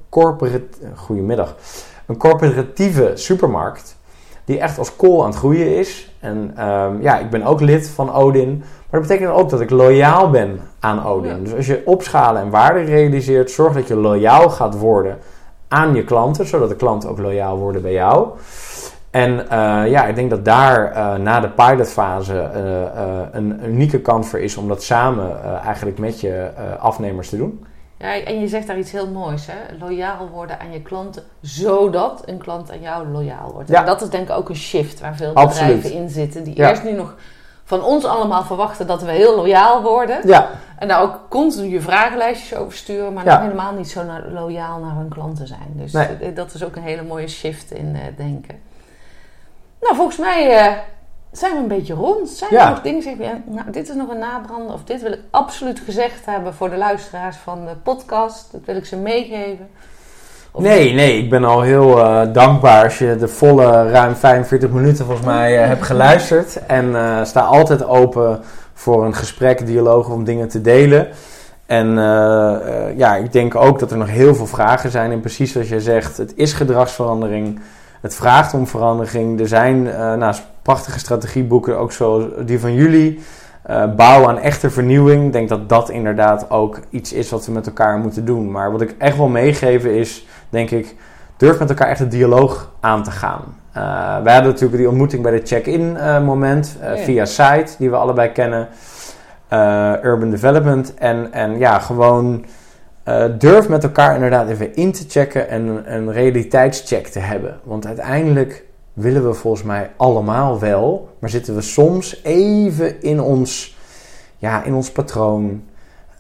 corporatieve supermarkt die echt als kool aan het groeien is. En ik ben ook lid van Odin. Maar dat betekent ook dat ik loyaal ben aan Odin. Ja. Dus als je opschalen en waarde realiseert, zorg dat je loyaal gaat worden aan je klanten, zodat de klanten ook loyaal worden bij jou. En ik denk dat daar na de pilotfase een unieke kans voor is om dat samen eigenlijk met je afnemers te doen. Ja, en je zegt daar iets heel moois, hè? Loyaal worden aan je klanten, zodat een klant aan jou loyaal wordt. Ja. En dat is denk ik ook een shift waar veel bedrijven in zitten, die eerst nu nog van ons allemaal verwachten dat we heel loyaal worden. Ja. En daar ook continu je vragenlijstjes over sturen, maar nog helemaal niet zo loyaal naar hun klanten zijn. Dus dat is ook een hele mooie shift in denken. Nou, volgens mij zijn we een beetje rond. Zijn er nog dingen, zeg je, dit is nog een nabrander, of dit wil ik absoluut gezegd hebben voor de luisteraars van de podcast. Dat wil ik ze meegeven. Nee, ik ben al heel dankbaar als je de volle ruim 45 minuten volgens mij hebt geluisterd. En sta altijd open voor een gesprek, dialoog om dingen te delen. En ik denk ook dat er nog heel veel vragen zijn. En precies zoals jij zegt, het is gedragsverandering. Het vraagt om verandering. Er zijn prachtige strategieboeken, ook zoals die van jullie. Bouwen aan echte vernieuwing. Ik denk dat dat inderdaad ook iets is wat we met elkaar moeten doen. Maar wat ik echt wil meegeven is, denk ik, durf met elkaar echt een dialoog aan te gaan. Wij hadden natuurlijk die ontmoeting bij de check-in moment via site, die we allebei kennen. Urban Development. En gewoon durf met elkaar inderdaad even in te checken en een realiteitscheck te hebben. Want uiteindelijk willen we volgens mij allemaal wel, maar zitten we soms even in ons patroon.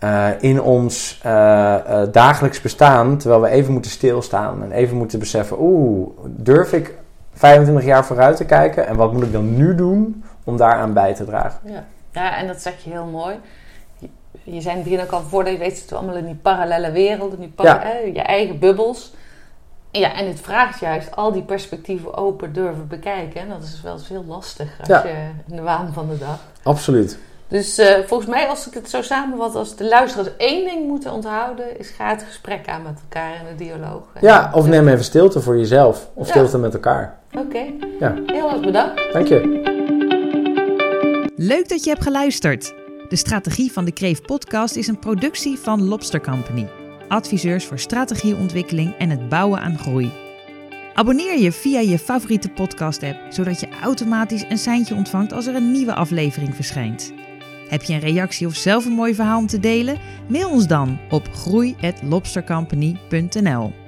in ons dagelijks bestaan, terwijl we even moeten stilstaan en even moeten beseffen, durf ik 25 jaar vooruit te kijken en wat moet ik dan nu doen om daaraan bij te dragen? Ja, en dat zeg je heel mooi. Je zei in het begin ook al, voordat je weet, zitten we allemaal in die parallele werelden, je eigen bubbels. Ja, en het vraagt juist al die perspectieven open durven bekijken. En dat is wel eens heel lastig als je in de waan van de dag. Absoluut. Dus volgens mij, als ik het zo samenvat, als de luisteraars één ding moeten onthouden, is ga het gesprek aan met elkaar in de dialoog. Of neem even stilte voor jezelf. Of stilte met elkaar. Oké. Ja. Heel erg bedankt. Dank je. Leuk dat je hebt geluisterd. De Strategie van de Kreeft podcast is een productie van Lobster Company. Adviseurs voor strategieontwikkeling en het bouwen aan groei. Abonneer je via je favoriete podcast-app, zodat je automatisch een seintje ontvangt als er een nieuwe aflevering verschijnt. Heb je een reactie of zelf een mooi verhaal om te delen? Mail ons dan op groei@lobstercompany.nl.